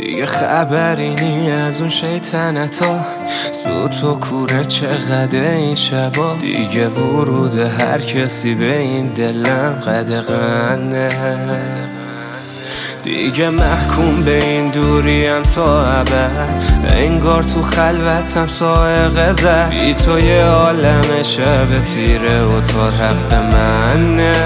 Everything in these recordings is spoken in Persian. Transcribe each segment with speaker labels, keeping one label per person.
Speaker 1: دیگه خبری نی از اون شیطنتا، سوت و کوره چقدر این شبا. دیگه ورود هر کسی به این دلم قدغنه، دیگه محکوم به این دوریم تا ابد. انگار تو خلوتم سائق زد، بی تو یه عالم شب تیره و تار حق منه.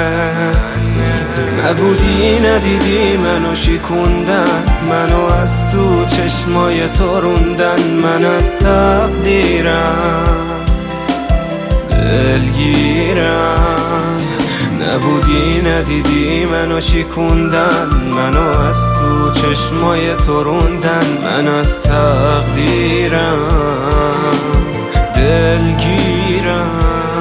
Speaker 1: نبودی ندیدی منو شیکوندن، منو از تو چشمای تو روندن. من از تقدیرم دلگیرم، نبودی ندیدی منو شیکوندن. منو از تو چشمای تو روندن. من از تقدیرم دلگیرم.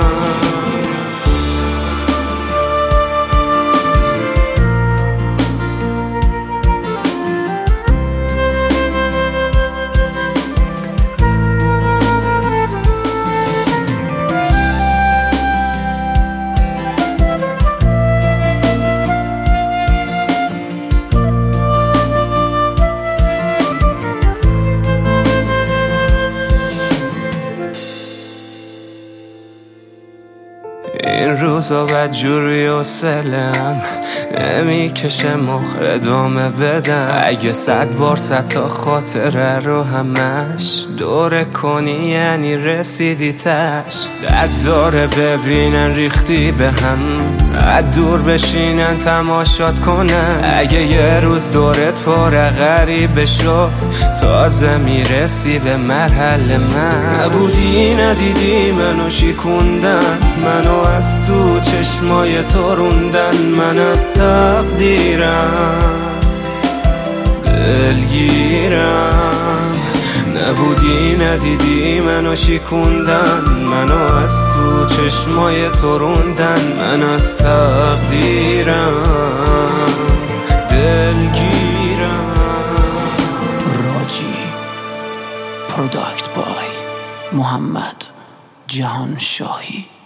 Speaker 1: این روزا بدجوری و سلم نمیکشه مخ ادامه بدم. اگه 100 بار 100 تا خاطره رو همش دوره کنی یعنی رسیدی تش. درد داره ببینن ریختی به هم، از دور بشینن تماشات کنن. اگه یه روز دورت پر غریبه شد تازه میرسی به مرحله من. نبودی ندیدی منو شیکوندن، منو از تو چشمای تو روندن. من از تقدیرم دلگیرم، نبودی ندیدی منو شیکوندن. منو از تو چشمای تو روندن. من از تقدیرم دلگیرم.
Speaker 2: راجی پروداکت بای محمد جهان شاهی.